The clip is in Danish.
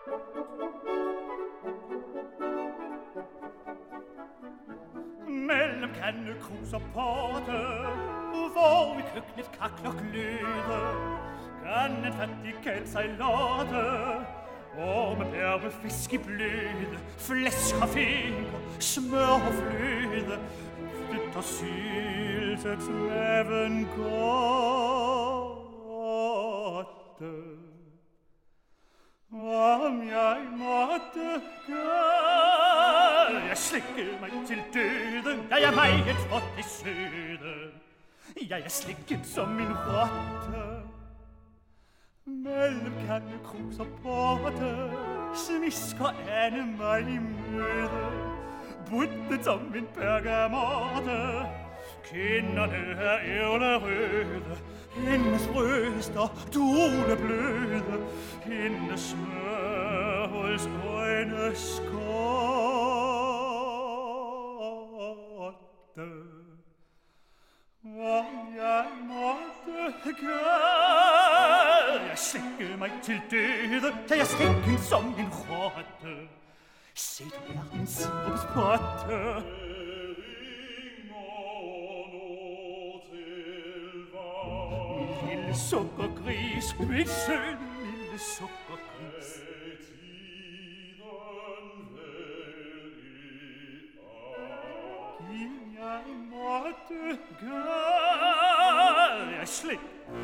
Mellem kande, krus og porte, hvor i køkkenet kakler gløde, kan en fattig kald sig lotte, og med bær med fisk i bløde, flæsk og finger, smør og fløde, flytter syltet maven godte. Om jeg måtte gøre, jeg slikkede mig til døden, da jeg meget for det søde. Jeg er slikket som en rotte. Mellem kande, krus og porte, smisker Anne mig i møde. Buttet som en bergamotte, kinderne er ævlerøde. Hendes bryster dunebløde, hendes smørhuls øjne skotte. Om jeg måtte gøre, jeg slikkede mig til døde, da jeg stikken som en rotte. Se, du er en sirupspotte. Min lille sukkergris, min søde lille sukkergris.